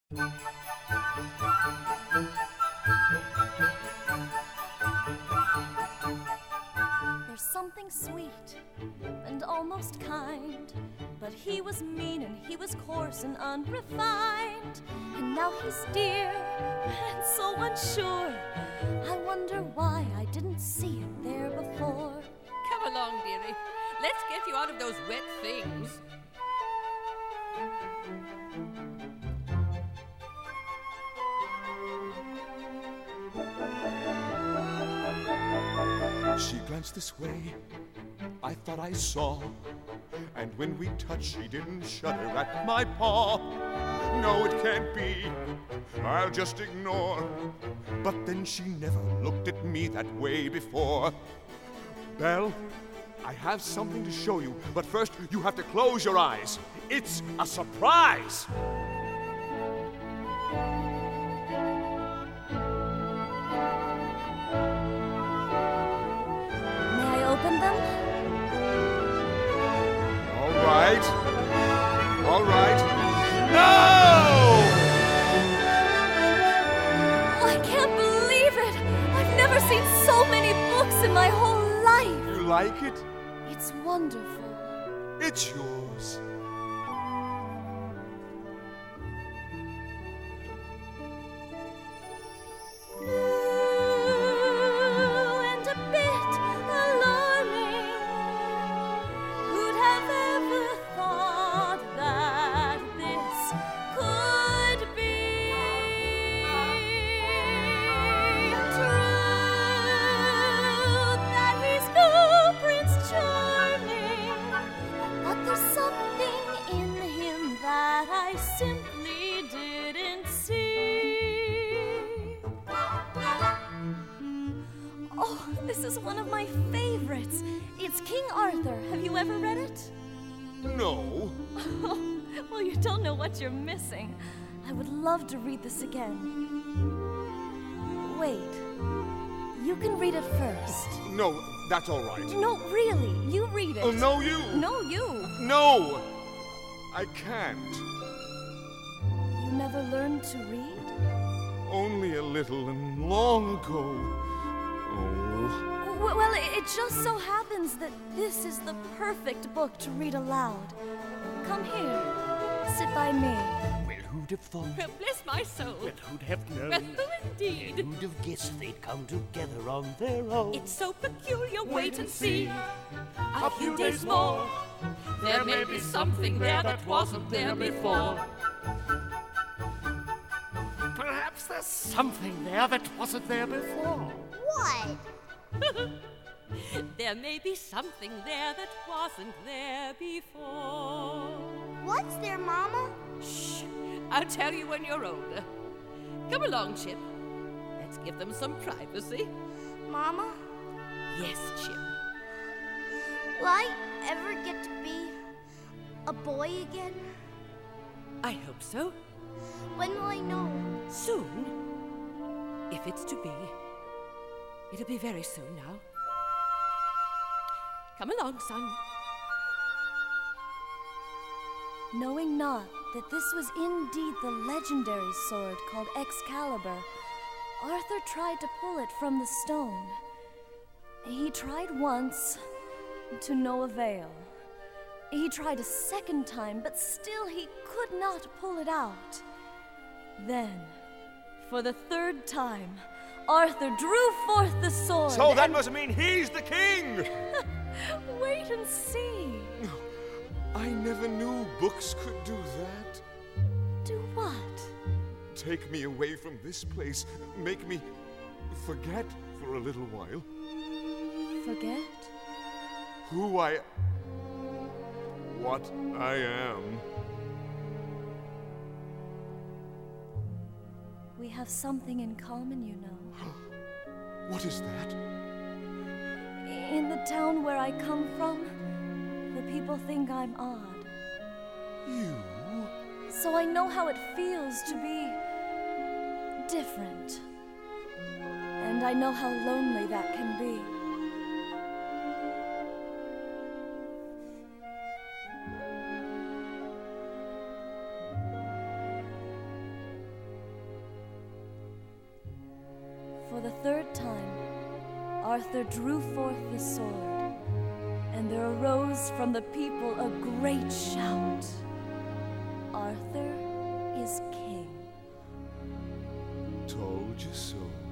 There's something sweet and almost kind, but he was mean and he was coarse and unrefined. And now he's dear and so unsure. I wonder why I didn't see it there before. Come along, dearie. Let's get you out of those wet things. She glanced this way, I thought I saw, and when we touched she didn't shudder at my paw. No, it can't be, I'll just ignore. But then she never looked at me that way before. Belle, I have something to show you, but first you have to close your eyes. It's a surprise! Open them? All right. No! I can't believe it! I've never seen so many books in my whole life! You like it? It's wonderful. It's yours. This is one of my favorites. It's King Arthur. Have you ever read it? No. Well, you don't know what you're missing. I would love to read this again. Wait. You can read it first. No, that's all right. No, really. You read it. Oh, no, you. No, you. No. I can't. You never learned to read? Only a little and long ago. Well, it just so happens that this is the perfect book to read aloud. Come here. Sit by me. Well, who'd have thought? Well, bless my soul. Well, who'd have known? Well, who indeed? Who'd have guessed they'd come together on their own? It's so peculiar, wait and see. A few days more. There may be something there that wasn't there before. Perhaps there's something there that wasn't there before. What? There may be something there that wasn't there before. What's there, Mama? Shh! I'll tell you when you're older. Come along, Chip. Let's give them some privacy. Mama? Yes, Chip. Will I ever get to be a boy again? I hope so. When will I know? Soon. If it's to be. It'll be very soon now. Come along, son. Knowing not that this was indeed the legendary sword called Excalibur, Arthur tried to pull it from the stone. He tried once, to no avail. He tried a second time, but still he could not pull it out. Then, for the third time, Arthur drew forth the sword. So that must mean he's the king! Wait and see. I never knew books could do that. Do what? Take me away from this place. Make me forget for a little while. Forget? What I am. We have something in common, you know. What is that? In the town where I come from, the people think I'm odd. You? So I know how it feels to be different. And I know how lonely that can be. For the third time, Arthur drew forth the sword, and there arose from the people a great shout. Arthur is king. Told you so.